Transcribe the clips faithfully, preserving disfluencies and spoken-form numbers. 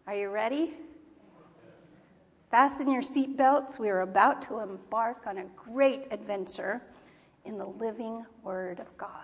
Are you ready? Fasten your seatbelts. We are about to embark on a great adventure in the living Word of God.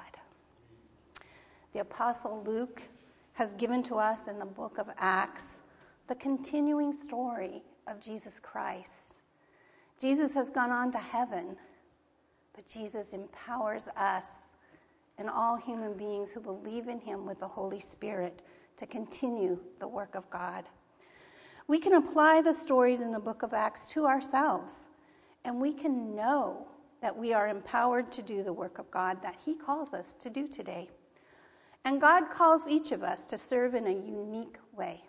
The Apostle Luke has given to us in the book of Acts the continuing story of Jesus Christ. Jesus has gone on to heaven, but Jesus empowers us and all human beings who believe in him with the Holy Spirit to continue the work of God. We can apply the stories in the book of Acts to ourselves, and we can know that we are empowered to do the work of God that he calls us to do today. And God calls each of us to serve in a unique way.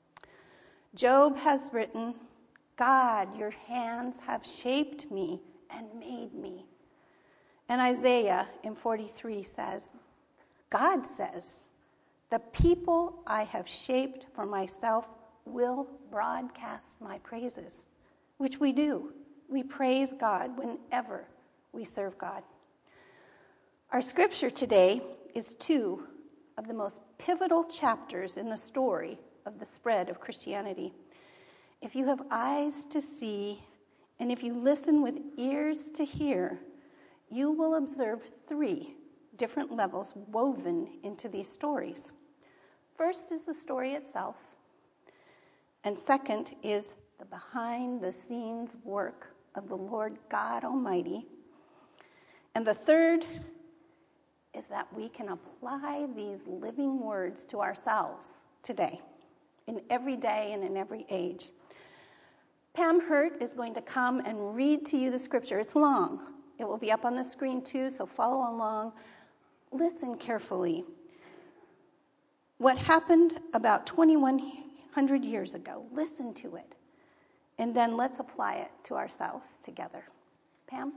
Job has written, "God, your hands have shaped me and made me." And Isaiah in forty-three says, God says, "The people I have shaped for myself will broadcast my praises," which we do. We praise God whenever we serve God. Our scripture today is two of the most pivotal chapters in the story of the spread of Christianity. If you have eyes to see, and if you listen with ears to hear, you will observe three different levels woven into these stories. First is the story itself, and second is the behind-the-scenes work of the Lord God Almighty, and the third is that we can apply these living words to ourselves today, in every day and in every age. Pam Hurt is going to come and read to you the scripture. It's long. It will be up on the screen too, so follow along. Listen carefully. What happened about twenty-one hundred years ago, listen to it, and then let's apply it to ourselves together. Pam?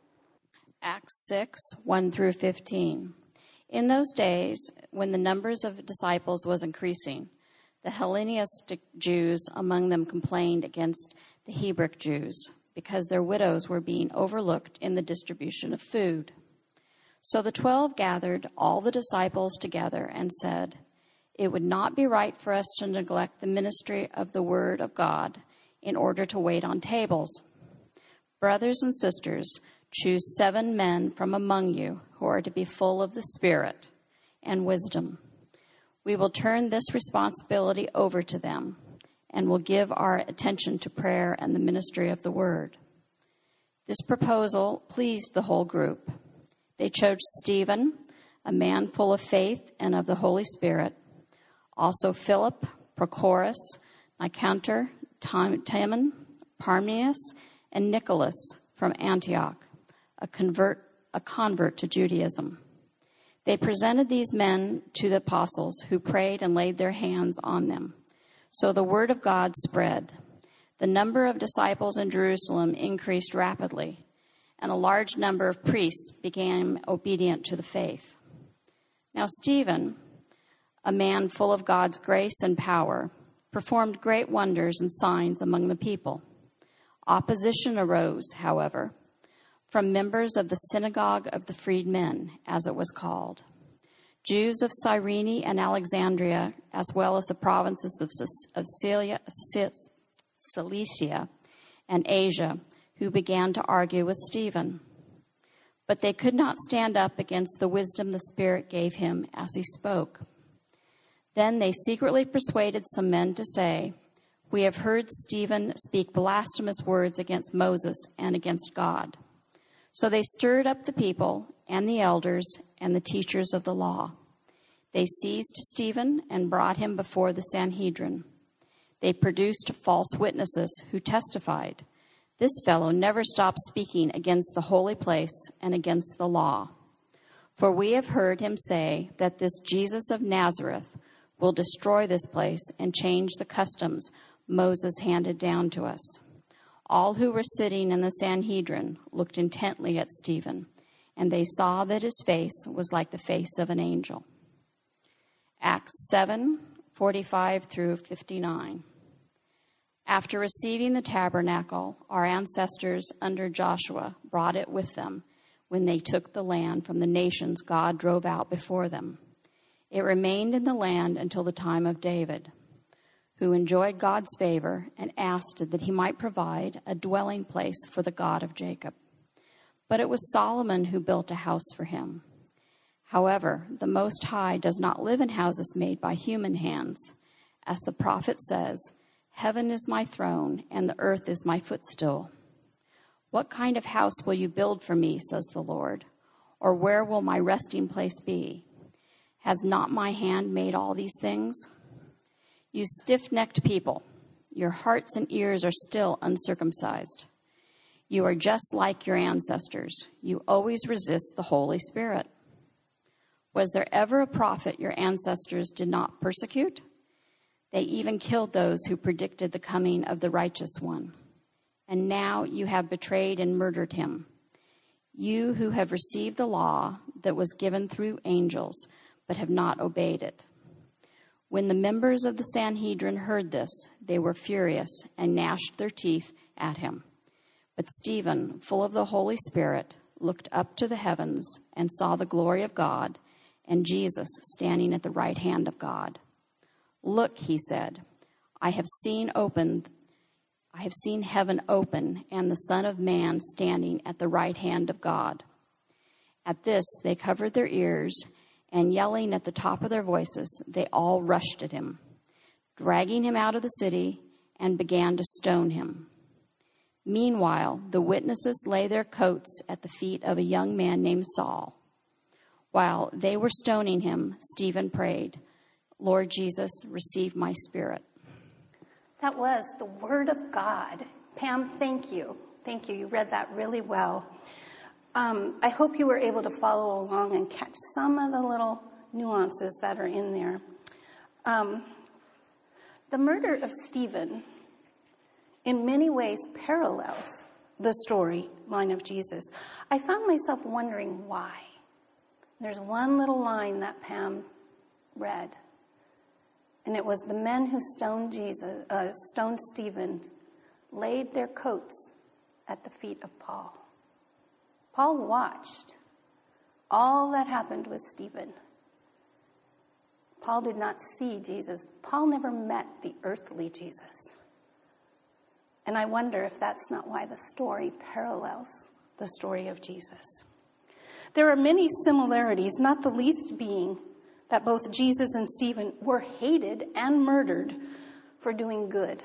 Acts six, one through fifteen. In those days, when the numbers of disciples was increasing, the Hellenistic Jews among them complained against the Hebrew Jews because their widows were being overlooked in the distribution of food. So the twelve gathered all the disciples together and said, "It would not be right for us to neglect the ministry of the word of God in order to wait on tables. Brothers and sisters, choose seven men from among you who are to be full of the Spirit and wisdom. We will turn this responsibility over to them and will give our attention to prayer and the ministry of the word." This proposal pleased the whole group. They chose Stephen, a man full of faith and of the Holy Spirit, also Philip, Prochorus, Nicanor, Timon, Parmenas, and Nicholas from Antioch, a convert, a convert to Judaism. They presented these men to the apostles, who prayed and laid their hands on them. So the word of God spread. The number of disciples in Jerusalem increased rapidly, and a large number of priests became obedient to the faith. Now Stephen, a man full of God's grace and power, performed great wonders and signs among the people. Opposition arose, however, from members of the synagogue of the freedmen, as it was called, Jews of Cyrene and Alexandria, as well as the provinces of, of Cilicia and Asia, who began to argue with Stephen. But they could not stand up against the wisdom the Spirit gave him as he spoke. Then they secretly persuaded some men to say, "We have heard Stephen speak blasphemous words against Moses and against God." So they stirred up the people and the elders and the teachers of the law. They seized Stephen and brought him before the Sanhedrin. They produced false witnesses who testified, "This fellow never stops speaking against the holy place and against the law. For we have heard him say that this Jesus of Nazareth will destroy this place and change the customs Moses handed down to us." All who were sitting in the Sanhedrin looked intently at Stephen, and they saw that his face was like the face of an angel. Acts seven, forty-five through fifty-nine. After receiving the tabernacle, our ancestors under Joshua brought it with them when they took the land from the nations God drove out before them. It remained in the land until the time of David, who enjoyed God's favor and asked that he might provide a dwelling place for the God of Jacob. But it was Solomon who built a house for him. However, the Most High does not live in houses made by human hands. As the prophet says, "Heaven is my throne, and the earth is my footstool." What kind of house will you build for me, says the Lord? Or where will my resting place be? Has not my hand made all these things? You stiff-necked people, your hearts and ears are still uncircumcised. You are just like your ancestors. You always resist the Holy Spirit. Was there ever a prophet your ancestors did not persecute? They even killed those who predicted the coming of the righteous one. And now you have betrayed and murdered him. You who have received the law that was given through angels, but have not obeyed it. When the members of the Sanhedrin heard this, they were furious and gnashed their teeth at him. But Stephen, full of the Holy Spirit, looked up to the heavens and saw the glory of God and Jesus standing at the right hand of God. "Look," he said, I have seen opened, I have seen heaven open and the Son of Man standing at the right hand of God." At this, they covered their ears, and yelling at the top of their voices, they all rushed at him, dragging him out of the city, and began to stone him. Meanwhile, the witnesses lay their coats at the feet of a young man named Saul. While they were stoning him, Stephen prayed, "Lord Jesus, receive my spirit." That was the word of God. Pam, thank you. Thank you. You read that really well. Um, I hope you were able to follow along and catch some of the little nuances that are in there. Um, the murder of Stephen in many ways parallels the storyline of Jesus. I found myself wondering why. There's one little line that Pam read, and it was the men who stoned Jesus, uh, stoned Stephen, laid their coats at the feet of Paul. Paul watched all that happened with Stephen. Paul did not see Jesus. Paul never met the earthly Jesus. And I wonder if that's not why the story parallels the story of Jesus. There are many similarities, not the least being that both Jesus and Stephen were hated and murdered for doing good.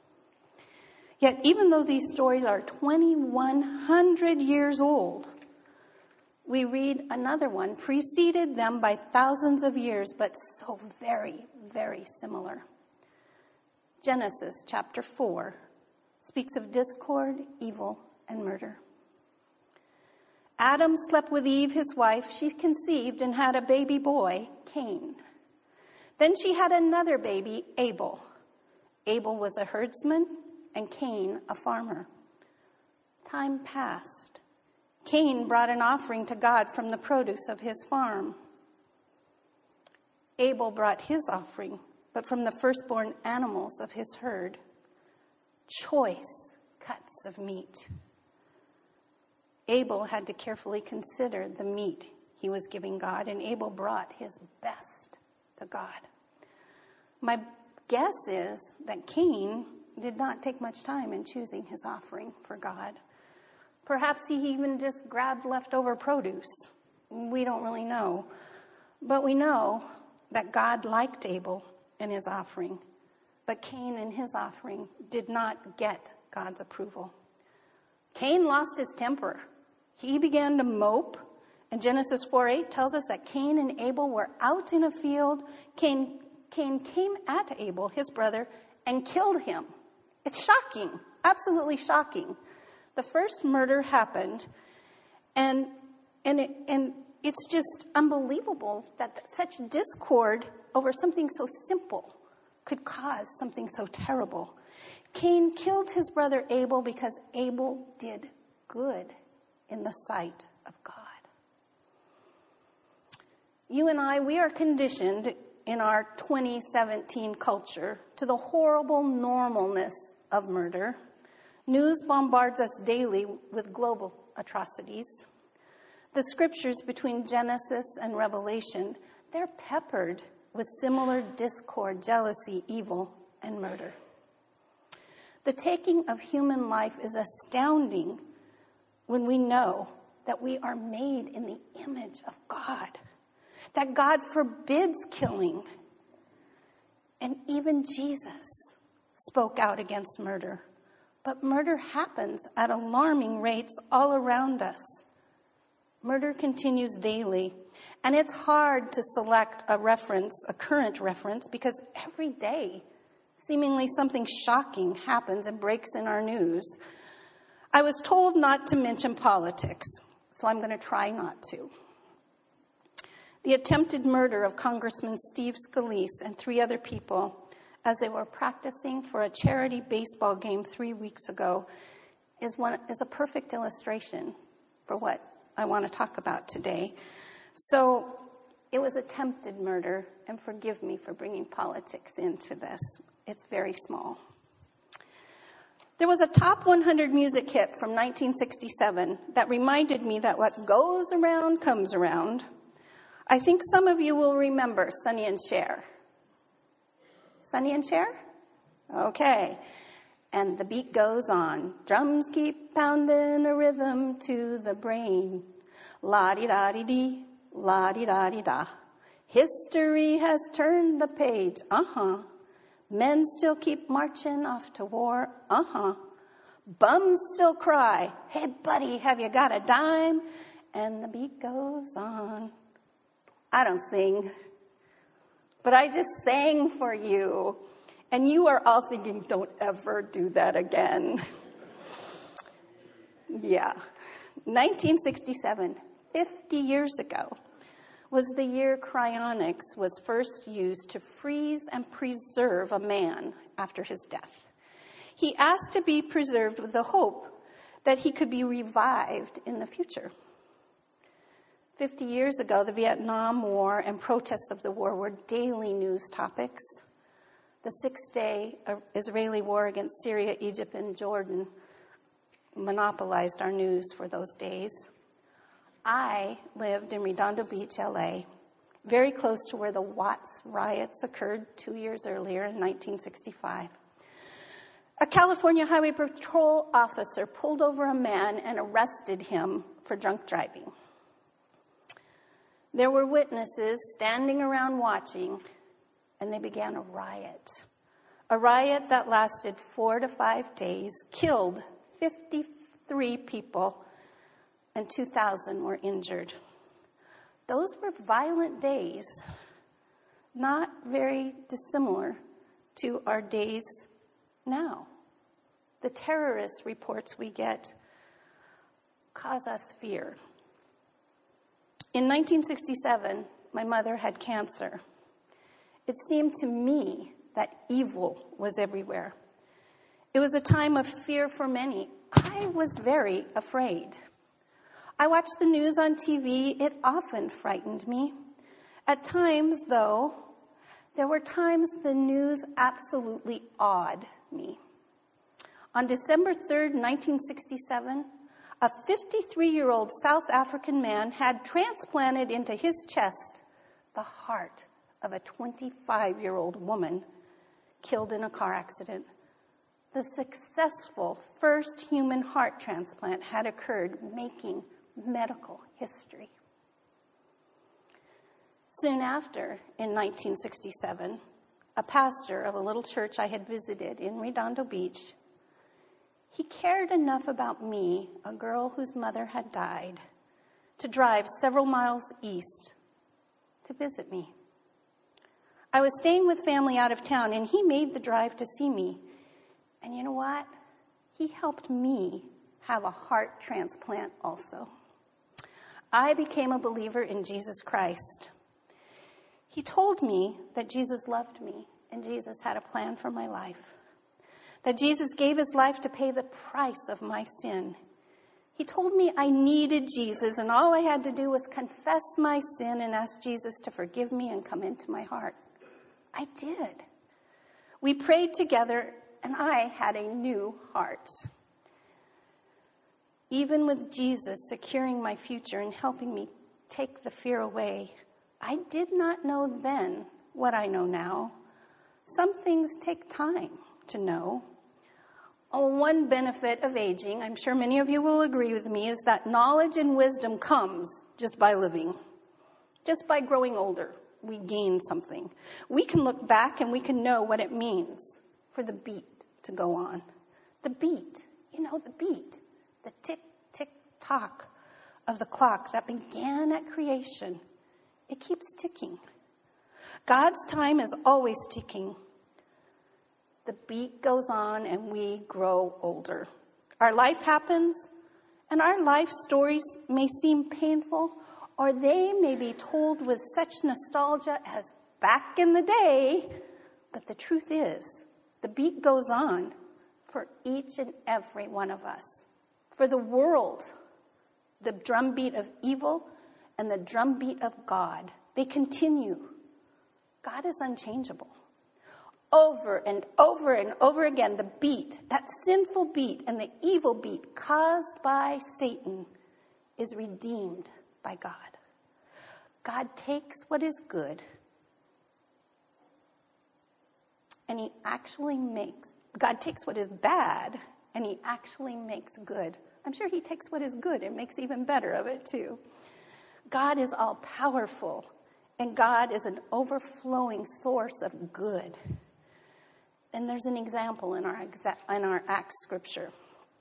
Yet, even though these stories are twenty-one hundred years old, we read another one, preceded them by thousands of years, but so very, very similar. Genesis chapter four speaks of discord, evil, and murder. Adam slept with Eve, his wife. She conceived and had a baby boy, Cain. Then she had another baby, Abel. Abel was a herdsman, and Cain a farmer. Time passed. Cain brought an offering to God from the produce of his farm. Abel brought his offering, but from the firstborn animals of his herd. Choice cuts of meat. Abel had to carefully consider the meat he was giving God, and Abel brought his best to God. My guess is that Cain did not take much time in choosing his offering for God. Perhaps he even just grabbed leftover produce. We don't really know. But we know that God liked Abel and his offering. But Cain and his offering did not get God's approval. Cain lost his temper. He began to mope. And Genesis four eight tells us that Cain and Abel were out in a field. Cain, Cain came at Abel, his brother, and killed him. It's shocking, absolutely shocking. The first murder happened, and and it, and it's just unbelievable that such discord over something so simple could cause something so terrible. Cain killed his brother Abel because Abel did good in the sight of God. You and I, we are conditioned in our twenty seventeen culture to the horrible normalness of murder. News bombards us daily with global atrocities. The scriptures between Genesis and Revelation, they're peppered with similar discord, jealousy, evil, and murder. The taking of human life is astounding when we know that we are made in the image of God, that God forbids killing. And even Jesus spoke out against murder. But murder happens at alarming rates all around us. Murder continues daily, and it's hard to select a reference, a current reference, because every day, seemingly something shocking happens and breaks in our news. I was told not to mention politics, so I'm going to try not to. The attempted murder of Congressman Steve Scalise and three other people as they were practicing for a charity baseball game three weeks ago is one is a perfect illustration for what I want to talk about today. So it was attempted murder, and forgive me for bringing politics into this. It's very small. There was a top one hundred music hit from nineteen sixty-seven that reminded me that what goes around comes around. I think some of you will remember Sonny and Cher. Sonny and Cher? Okay. And the beat goes on. Drums keep pounding a rhythm to the brain. La-di-da-di-dee, la-di-da-di-da. History has turned the page. Uh-huh. Men still keep marching off to war. Uh-huh. Bums still cry. Hey, buddy, have you got a dime? And the beat goes on. I don't sing, but I just sang for you. And you are all thinking, don't ever do that again. Yeah. nineteen sixty-seven, fifty years ago, was the year cryonics was first used to freeze and preserve a man after his death. He asked to be preserved with the hope that he could be revived in the future. Fifty years ago, the Vietnam War and protests of the war were daily news topics. The six-day Israeli war against Syria, Egypt, and Jordan monopolized our news for those days. I lived in Redondo Beach, L A, very close to where the Watts riots occurred two years earlier in nineteen sixty-five. A California Highway Patrol officer pulled over a man and arrested him for drunk driving. There were witnesses standing around watching, and they began a riot. A riot that lasted four to five days, killed fifty-three people, and two thousand were injured. Those were violent days, not very dissimilar to our days now. The terrorist reports we get cause us fear. In nineteen sixty-seven, my mother had cancer. It seemed to me that evil was everywhere. It was a time of fear for many. I was very afraid. I watched the news on T V. It often frightened me. At times, though, there were times the news absolutely awed me. On December third, nineteen sixty-seven, a fifty-three-year-old South African man had transplanted into his chest the heart of a twenty-five-year-old woman killed in a car accident. The successful first human heart transplant had occurred, making medical history. Soon after, in nineteen sixty-seven, a pastor of a little church I had visited in Redondo Beach, he cared enough about me, a girl whose mother had died, to drive several miles east to visit me. I was staying with family out of town, and he made the drive to see me. And you know what? He helped me have a heart transplant also. I became a believer in Jesus Christ. He told me that Jesus loved me and Jesus had a plan for my life, that Jesus gave his life to pay the price of my sin. He told me I needed Jesus, and all I had to do was confess my sin and ask Jesus to forgive me and come into my heart. I did. We prayed together, and I had a new heart. Even with Jesus securing my future and helping me take the fear away, I did not know then what I know now. Some things take time to know. Oh, one benefit of aging, I'm sure many of you will agree with me, is that knowledge and wisdom comes just by living. Just by growing older, we gain something. We can look back and we can know what it means for the beat to go on. The beat, you know, the beat, the tick, tick, tock of the clock that began at creation. It keeps ticking. God's time is always ticking. The beat goes on and we grow older. Our life happens, and our life stories may seem painful, or they may be told with such nostalgia as back in the day. But the truth is, the beat goes on for each and every one of us. For the world, the drumbeat of evil and the drumbeat of God, they continue. God is unchangeable. Over and over and over again, the beat, that sinful beat and the evil beat caused by Satan is redeemed by God. God takes what is good and he actually makes, God takes what is bad and he actually makes good. I'm sure he takes what is good and makes even better of it too. God is all powerful and God is an overflowing source of good. And there's an example in our exa- in our Acts scripture.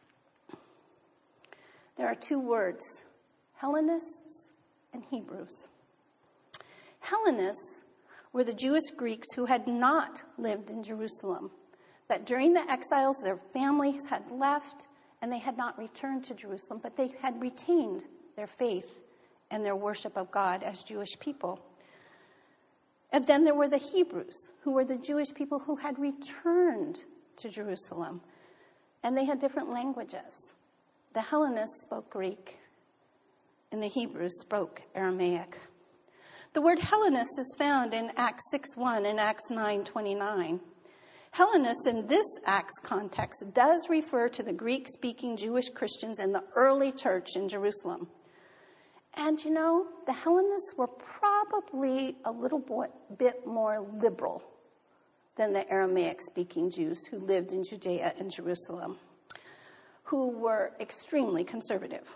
There are two words, Hellenists and Hebrews. Hellenists were the Jewish Greeks who had not lived in Jerusalem, that during the exiles their families had left and they had not returned to Jerusalem, but they had retained their faith and their worship of God as Jewish people. And then there were the Hebrews, who were the Jewish people who had returned to Jerusalem. And they had different languages. The Hellenists spoke Greek, and the Hebrews spoke Aramaic. The word Hellenist is found in Acts six one and Acts nine twenty-nine. Hellenists in this Acts context does refer to the Greek-speaking Jewish Christians in the early church in Jerusalem. And you know, the Hellenists were probably a little bit more liberal than the Aramaic-speaking Jews who lived in Judea and Jerusalem, who were extremely conservative.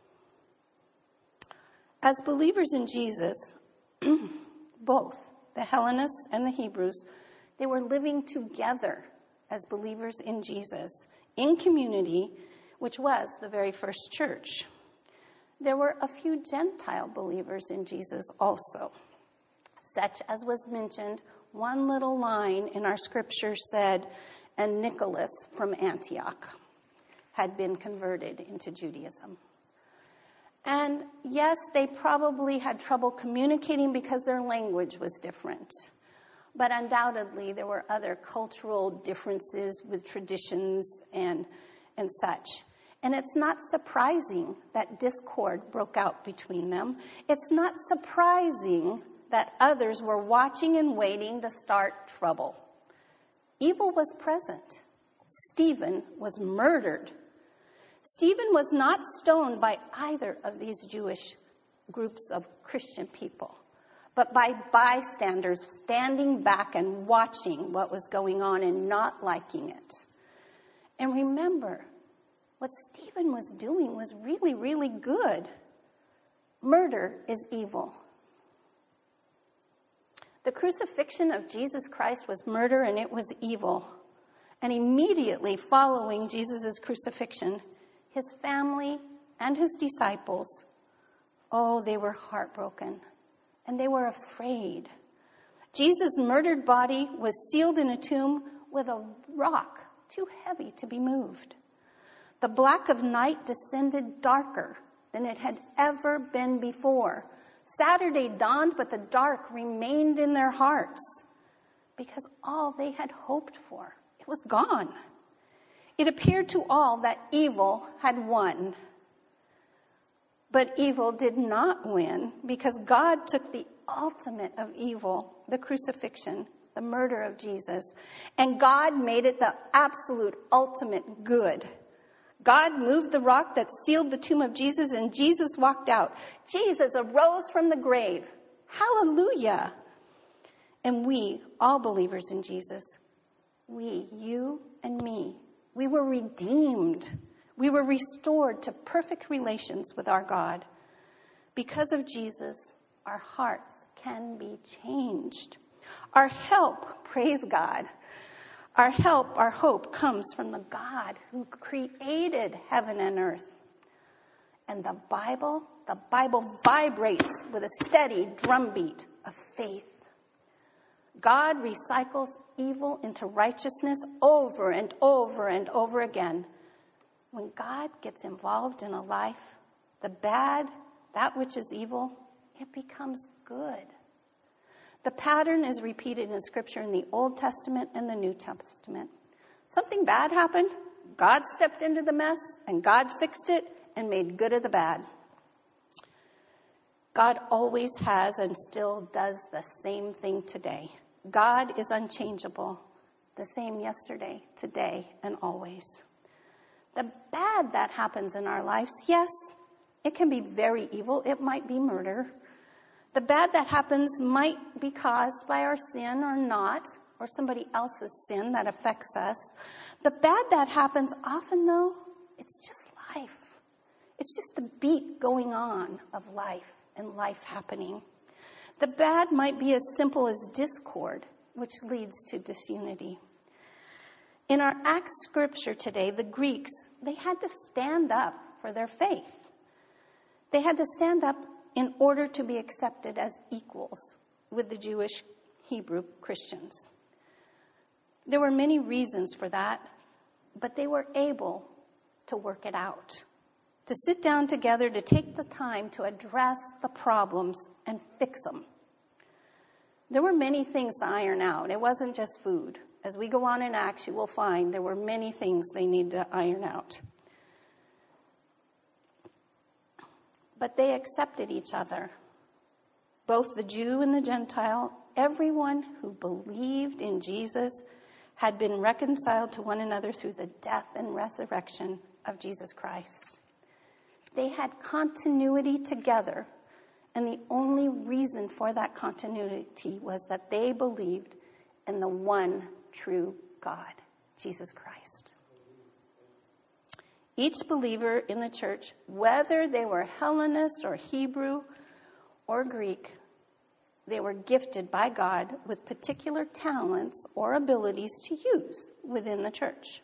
As believers in Jesus, both the Hellenists and the Hebrews, they were living together as believers in Jesus, in community, which was the very first church. There were a few Gentile believers in Jesus also, such as was mentioned. One little line in our scripture said, and Nicholas from Antioch had been converted into Judaism. And yes, they probably had trouble communicating because their language was different. But undoubtedly, there were other cultural differences with traditions and, and such. And it's not surprising that discord broke out between them. It's not surprising that others were watching and waiting to start trouble. Evil was present. Stephen was murdered. Stephen was not stoned by either of these Jewish groups of Christian people, but by bystanders standing back and watching what was going on and not liking it. And remember, what Stephen was doing was really, really good. Murder is evil. The crucifixion of Jesus Christ was murder and it was evil. And immediately following Jesus' crucifixion, his family and his disciples, oh, they were heartbroken and they were afraid. Jesus' murdered body was sealed in a tomb with a rock too heavy to be moved. The black of night descended darker than it had ever been before. Saturday dawned, but the dark remained in their hearts because all they had hoped for, it was gone. It appeared to all that evil had won. But evil did not win because God took the ultimate of evil, the crucifixion, the murder of Jesus, and God made it the absolute ultimate good. God moved the rock that sealed the tomb of Jesus, and Jesus walked out. Jesus arose from the grave. Hallelujah. And we, all believers in Jesus, we, you and me, we were redeemed. We were restored to perfect relations with our God. Because of Jesus, our hearts can be changed. Our help, praise God, our help, our hope comes from the God who created heaven and earth. And the Bible, the Bible vibrates with a steady drumbeat of faith. God recycles evil into righteousness over and over and over again. When God gets involved in a life, the bad, that which is evil, it becomes good. The pattern is repeated in Scripture in the Old Testament and the New Testament. Something bad happened, God stepped into the mess, and God fixed it and made good of the bad. God always has and still does the same thing today. God is unchangeable, the same yesterday, today, and always. The bad that happens in our lives, yes, it can be very evil. It might be murder. The bad that happens might be caused by our sin or not, or somebody else's sin that affects us. The bad that happens often, though, it's just life. It's just the beat going on of life and life happening. The bad might be as simple as discord, which leads to disunity. In our Acts scripture today, the Greeks, they had to stand up for their faith. They had to stand up in order to be accepted as equals with the Jewish Hebrew Christians. There were many reasons for that, but they were able to work it out, to sit down together, to take the time to address the problems and fix them. There were many things to iron out. It wasn't just food. As we go on in Acts, you will find there were many things they need to iron out. But they accepted each other, both the Jew and the Gentile. Everyone who believed in Jesus had been reconciled to one another through the death and resurrection of Jesus Christ. They had continuity together, and the only reason for that continuity was that they believed in the one true God, Jesus Christ. Each believer in the church, whether they were Hellenist or Hebrew or Greek, they were gifted by God with particular talents or abilities to use within the church.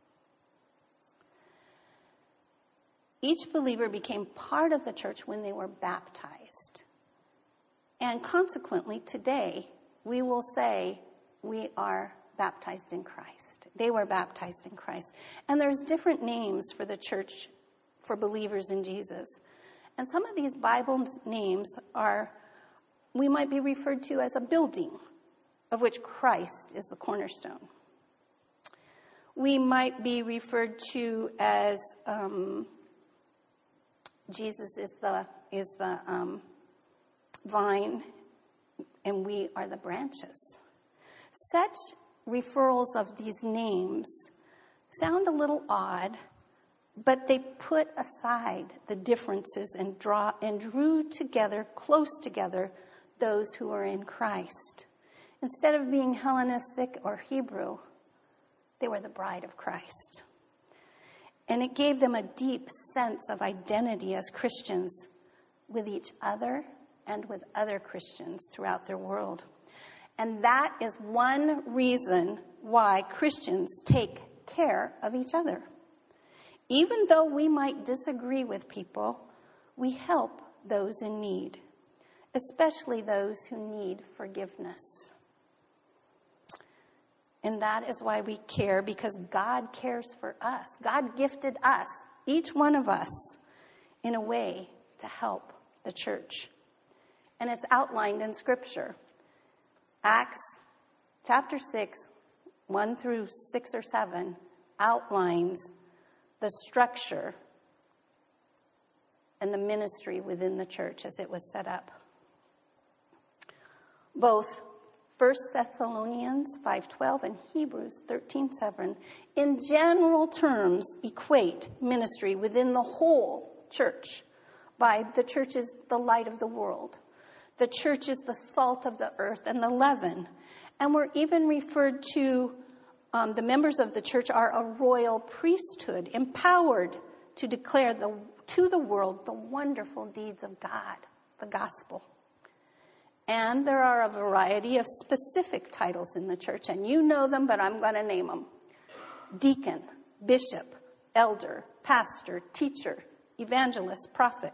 Each believer became part of the church when they were baptized. And consequently, today, we will say we are baptized in Christ. They were baptized in Christ. And there's different names for the church for believers in Jesus. And some of these Bible names are, we might be referred to as a building, of which Christ is the cornerstone. We might be referred to as um, Jesus is the is the um, vine, and we are the branches. Such referrals of these names sound a little odd, but they put aside the differences and draw and drew together, close together, those who are in Christ. Instead of being Hellenistic or Hebrew, they were the bride of Christ. And it gave them a deep sense of identity as Christians with each other and with other Christians throughout their world. And that is one reason why Christians take care of each other. Even though we might disagree with people, we help those in need, especially those who need forgiveness. And that is why we care, because God cares for us. God gifted us, each one of us, in a way to help the church. And it's outlined in Scripture. Acts chapter six, one through six or seven, outlines the structure and the ministry within the church as it was set up. Both First Thessalonians five twelve and Hebrews thirteen seven, in general terms, equate ministry within the whole church by the church is the light of the world. The church is the salt of the earth and the leaven. And we're even referred to, um, the members of the church are a royal priesthood, empowered to declare the, to the world the wonderful deeds of God, the gospel. And there are a variety of specific titles in the church, and you know them, but I'm going to name them. Deacon, bishop, elder, pastor, teacher, evangelist, prophet.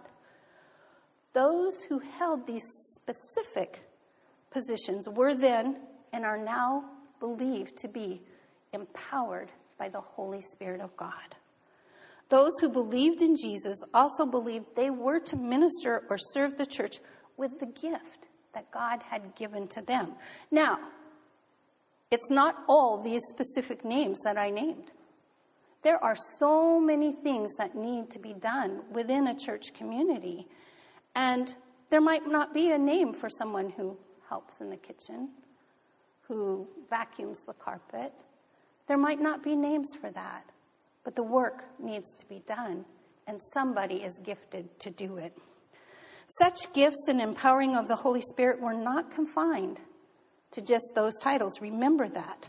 Those who held these specific positions were then and are now believed to be empowered by the Holy Spirit of God. Those who believed in Jesus also believed they were to minister or serve the church with the gift that God had given to them. Now, it's not all these specific names that I named. There are so many things that need to be done within a church community. And there might not be a name for someone who helps in the kitchen, who vacuums the carpet. There might not be names for that. But the work needs to be done, and somebody is gifted to do it. Such gifts and empowering of the Holy Spirit were not confined to just those titles. Remember that.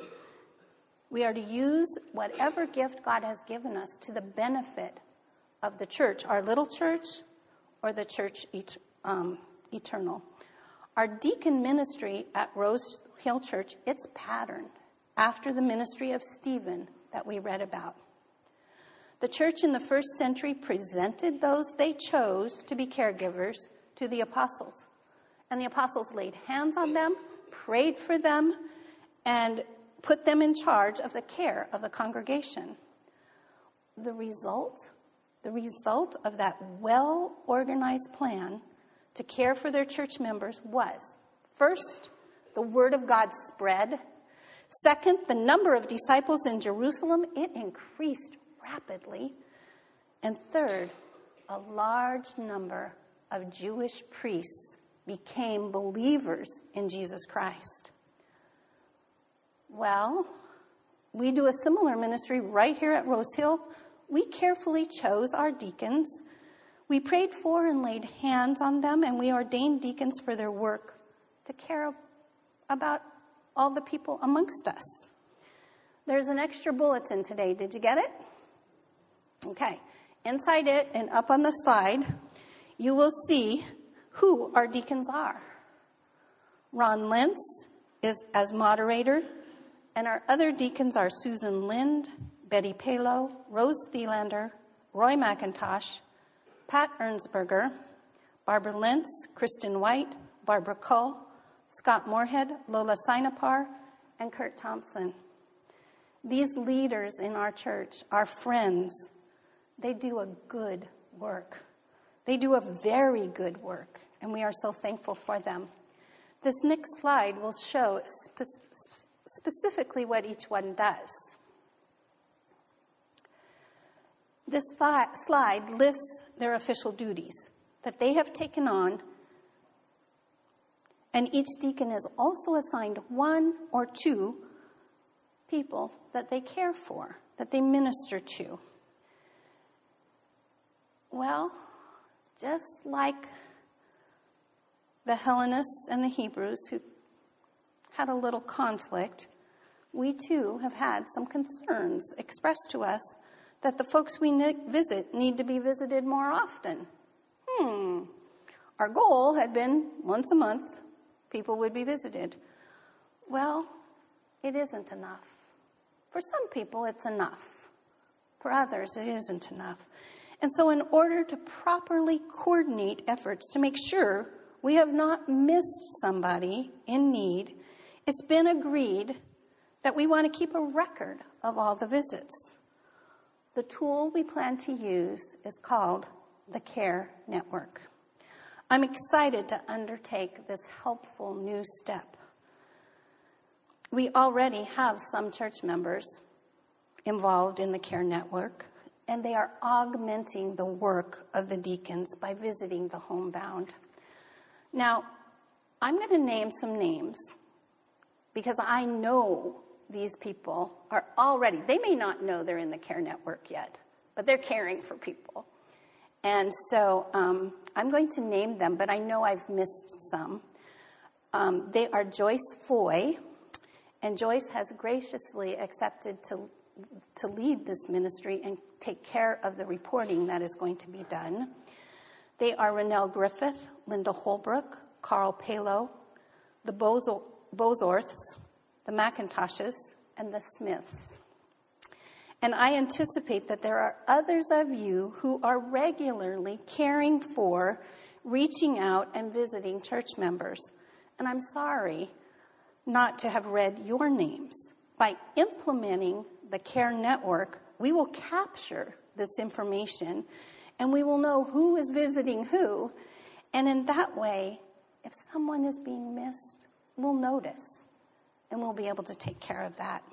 We are to use whatever gift God has given us to the benefit of the church, our little church or the church et- um, eternal. Our deacon ministry at Rose Hill Church, it's patterned after the ministry of Stephen that we read about. The church in the first century presented those they chose to be caregivers to the apostles. And the apostles laid hands on them, prayed for them, and put them in charge of the care of the congregation. The result, the result of that well-organized plan to care for their church members was, first, the word of God spread. Second, the number of disciples in Jerusalem, it increased rapidly. And third, a large number of Jewish priests became believers in Jesus Christ. Well, we do a similar ministry right here at Rose Hill. We carefully chose our deacons. We prayed for and laid hands on them, and we ordained deacons for their work to care about all the people amongst us. There's an extra bulletin today. Did you get it? Okay. Inside it and up on the slide, you will see who our deacons are. Ron Lentz is as moderator, and our other deacons are Susan Lind, Betty Palo, Rose Thielander, Roy McIntosh, Pat Ernsberger, Barbara Lentz, Kristen White, Barbara Cull, Scott Moorhead, Lola Sinapar, and Kurt Thompson. These leaders in our church are friends. They do a good work. They do a very good work, and we are so thankful for them. This next slide will show spe- specifically what each one does. This th- slide lists their official duties that they have taken on, and each deacon is also assigned one or two people that they care for, that they minister to. Well, just like the Hellenists and the Hebrews who had a little conflict, we too have had some concerns expressed to us that the folks we visit need to be visited more often. Hmm. Our goal had been once a month, people would be visited. Well, it isn't enough. For some people, it's enough. For others, it isn't enough. And so in order to properly coordinate efforts to make sure we have not missed somebody in need, it's been agreed that we want to keep a record of all the visits. The tool we plan to use is called the CARE Network. I'm excited to undertake this helpful new step. We already have some church members involved in the CARE Network, and they are augmenting the work of the deacons by visiting the homebound. Now, I'm going to name some names because I know these people are already, they may not know they're in the CARE Network yet, but they're caring for people. And so um, I'm going to name them, but I know I've missed some. Um, they are Joyce Foy, and Joyce has graciously accepted to, to lead this ministry and take care of the reporting that is going to be done. They are Renelle Griffith, Linda Holbrook, Carl Palo, the Bozo- Bozorths, the McIntoshes, and the Smiths. And I anticipate that there are others of you who are regularly caring for, reaching out, and visiting church members. And I'm sorry not to have read your names. By implementing the CARE network, we will capture this information, and we will know who is visiting who. And in that way, if someone is being missed, we'll notice, and we'll be able to take care of that.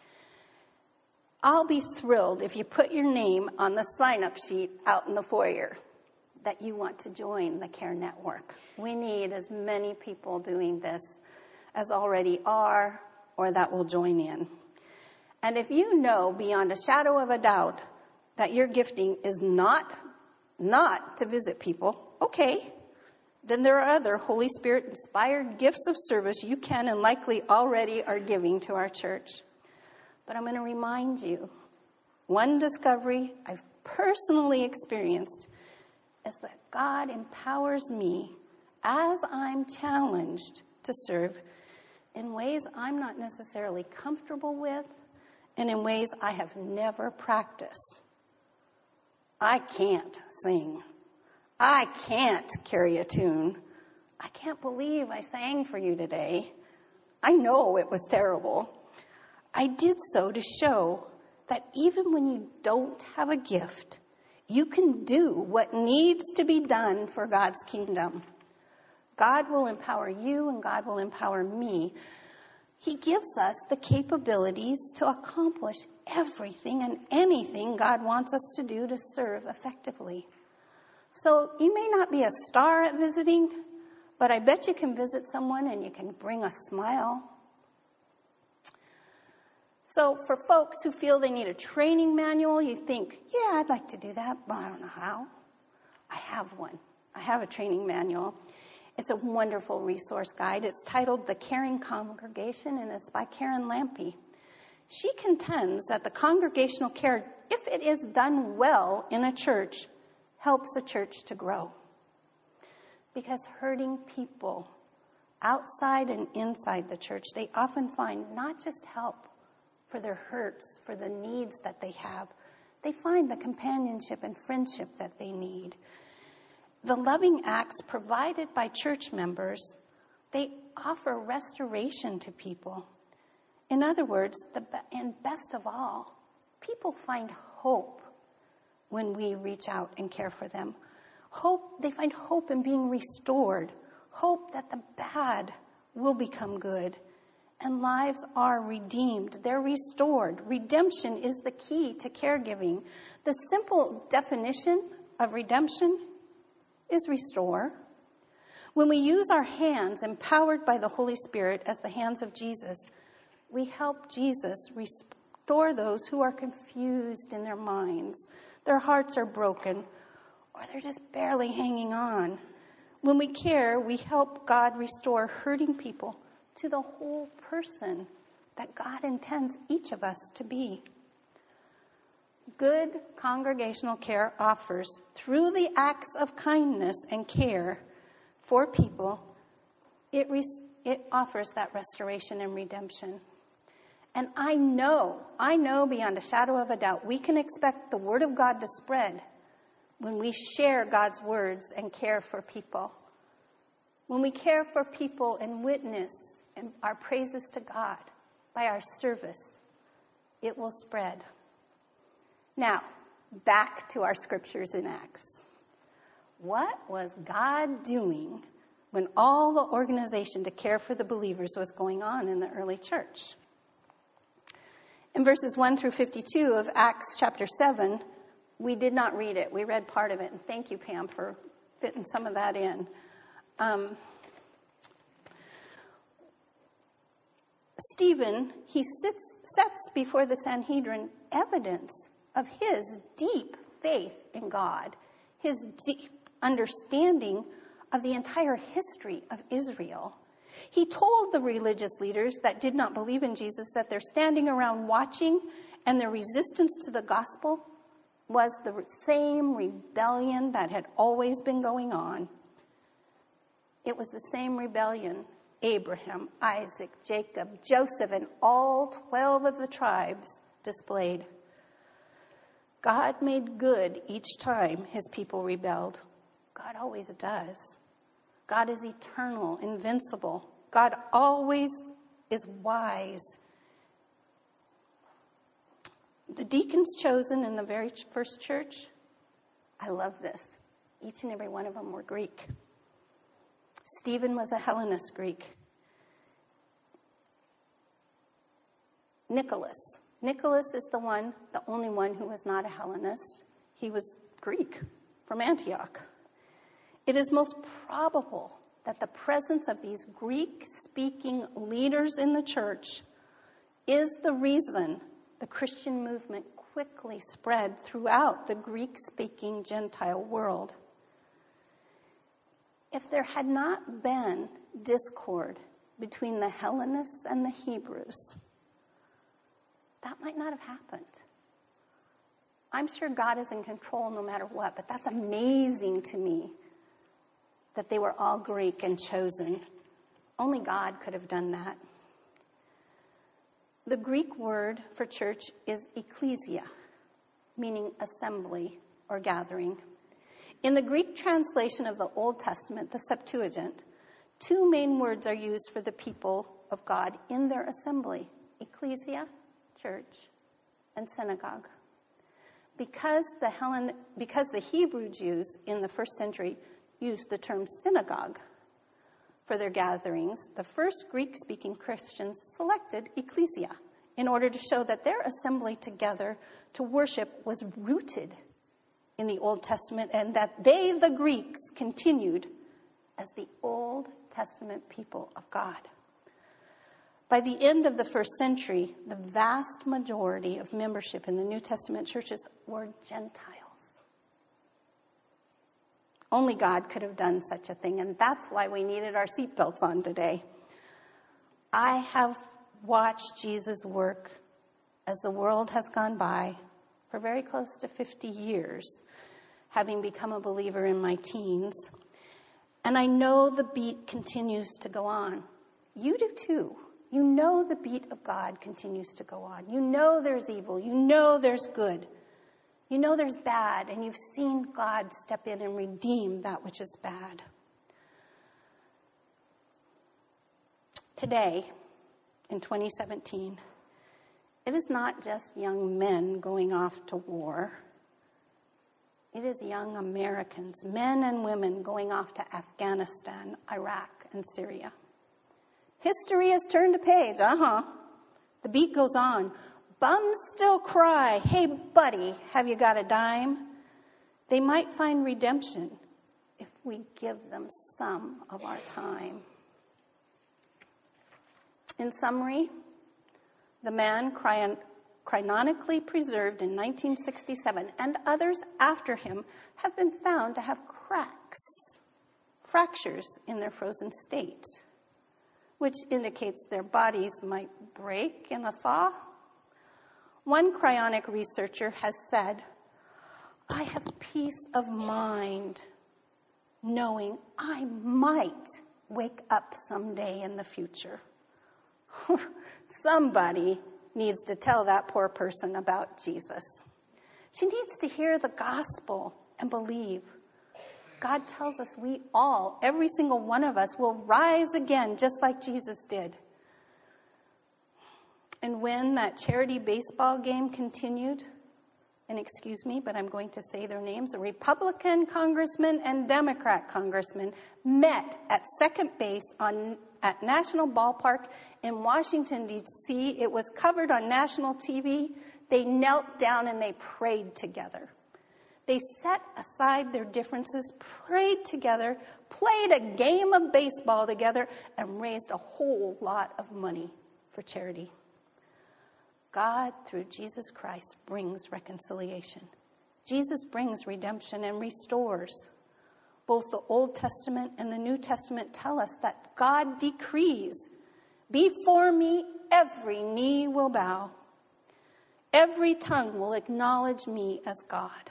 I'll be thrilled if you put your name on the sign-up sheet out in the foyer that you want to join the CARE network. We need as many people doing this as already are or that will join in. And if you know beyond a shadow of a doubt that your gifting is not, not to visit people, okay, then there are other Holy Spirit-inspired gifts of service you can and likely already are giving to our church. But I'm going to remind you, one discovery I've personally experienced is that God empowers me as I'm challenged to serve in ways I'm not necessarily comfortable with and in ways I have never practiced. I can't sing. I can't carry a tune. I can't believe I sang for you today. I know it was terrible. I did so to show that even when you don't have a gift, you can do what needs to be done for God's kingdom. God will empower you and God will empower me. He gives us the capabilities to accomplish everything and anything God wants us to do to serve effectively. So you may not be a star at visiting, but I bet you can visit someone and you can bring a smile. So for folks who feel they need a training manual, you think, yeah, I'd like to do that, but I don't know how. I have one. I have a training manual. It's a wonderful resource guide. It's titled The Caring Congregation, and it's by Karen Lampe. She contends that the congregational care, if it is done well in a church, helps a church to grow. Because hurting people outside and inside the church, they often find not just help for their hurts, for the needs that they have. They find the companionship and friendship that they need. The loving acts provided by church members, they offer restoration to people. In other words, the be- and best of all, people find hope when we reach out and care for them. Hope, they find hope in being restored. Hope that the bad will become good. And lives are redeemed. They're restored. Redemption is the key to caregiving. The simple definition of redemption is restore. When we use our hands, empowered by the Holy Spirit as the hands of Jesus, we help Jesus restore those who are confused in their minds. Their hearts are broken, or they're just barely hanging on. When we care, we help God restore hurting people to the whole person that God intends each of us to be. Good congregational care offers, through the acts of kindness and care for people, it, res- it offers that restoration and redemption. And I know, I know beyond a shadow of a doubt, we can expect the word of God to spread when we share God's words and care for people. When we care for people and witness and our praises to God by our service, it will spread. Now, back to our scriptures in Acts. What was God doing when all the organization to care for the believers was going on in the early church? In verses one through fifty-two of Acts chapter seven, we did not read it. We read part of it, and thank you, Pam, for fitting some of that in. Um, Stephen, he sits, sets before the Sanhedrin evidence of his deep faith in God, his deep understanding of the entire history of Israel. He told the religious leaders that did not believe in Jesus that their standing around watching and their resistance to the gospel was the same rebellion that had always been going on. It was the same rebellion Abraham, Isaac, Jacob, Joseph, and all twelve of the tribes displayed. God made good each time his people rebelled. God always does. God is eternal, invincible. God always is wise. The deacons chosen in the very first church, I love this. Each and every one of them were Greek. Stephen was a Hellenist Greek. Nicholas. Nicholas is the one, the only one who was not a Hellenist. He was Greek from Antioch. It is most probable that the presence of these Greek-speaking leaders in the church is the reason the Christian movement quickly spread throughout the Greek-speaking Gentile world. If there had not been discord between the Hellenists and the Hebrews, that might not have happened. I'm sure God is in control no matter what, but that's amazing to me that they were all Greek and chosen. Only God could have done that. The Greek word for church is ecclesia, meaning assembly or gathering. In the Greek translation of the Old Testament, the Septuagint, two main words are used for the people of God in their assembly: ecclesia, church, and synagogue. Because the Hellen, because the Hebrew Jews in the first century used the term synagogue for their gatherings, the first Greek-speaking Christians selected ecclesia in order to show that their assembly together to worship was rooted in the Old Testament and that they, the Greeks, continued as the Old Testament people of God. By the end of the first century, the vast majority of membership in the New Testament churches were Gentiles. Only God could have done such a thing, and that's why we needed our seatbelts on today. I have watched Jesus work as the world has gone by for very close to fifty years, having become a believer in my teens. And I know the beat continues to go on. You do too. You know the beat of God continues to go on. You know there's evil. You know there's good. You know there's bad, and you've seen God step in and redeem that which is bad. Today, in twenty seventeen, it is not just young men going off to war. It is young Americans, men and women going off to Afghanistan, Iraq, and Syria. History has turned a page, uh-huh. The beat goes on. Bums still cry, "Hey, buddy, have you got a dime?" They might find redemption if we give them some of our time. In summary, the man cryon- cryonically preserved in nineteen sixty-seven and others after him have been found to have cracks, fractures in their frozen state, which indicates their bodies might break in a thaw. One cryonic researcher has said, "I have peace of mind knowing I might wake up someday in the future." Somebody needs to tell that poor person about Jesus. She needs to hear the gospel and believe. God tells us we all, every single one of us, will rise again just like Jesus did. And when that charity baseball game continued, and excuse me, but I'm going to say their names, a Republican congressman and Democrat congressman met at second base on at National Ballpark in Washington, D C It was covered on national T V. They knelt down and they prayed together. They set aside their differences, prayed together, played a game of baseball together, and raised a whole lot of money for charity. God, through Jesus Christ, brings reconciliation. Jesus brings redemption and restores. Both the Old Testament and the New Testament tell us that God decrees, before me every knee will bow. Every tongue will acknowledge me as God.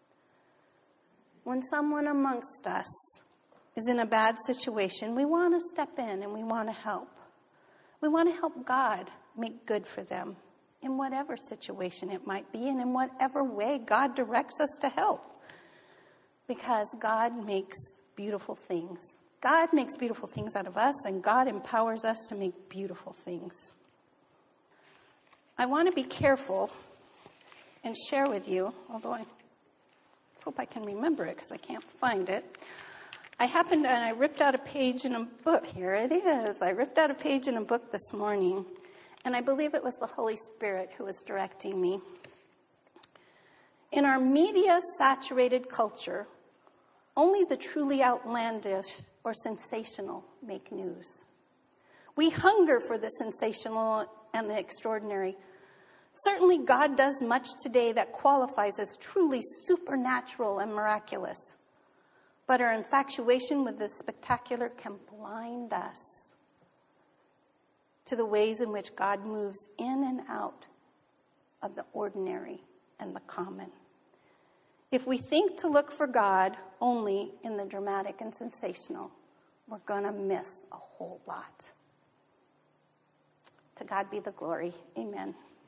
When someone amongst us is in a bad situation, we want to step in and we want to help. We want to help God make good for them in whatever situation it might be and in whatever way God directs us to help. Because God makes beautiful things. God makes beautiful things out of us, and God empowers us to make beautiful things. I want to be careful and share with you, although I hope I can remember it because I can't find it. I happened to, and I ripped out a page in a book. Here it is. I ripped out a page in a book this morning, and I believe it was the Holy Spirit who was directing me. In our media-saturated culture, only the truly outlandish or sensational make news. We hunger for the sensational and the extraordinary. Certainly, God does much today that qualifies as truly supernatural and miraculous. But our infatuation with the spectacular can blind us to the ways in which God moves in and out of the ordinary and the common. If we think to look for God only in the dramatic and sensational, we're going to miss a whole lot. To God be the glory. Amen.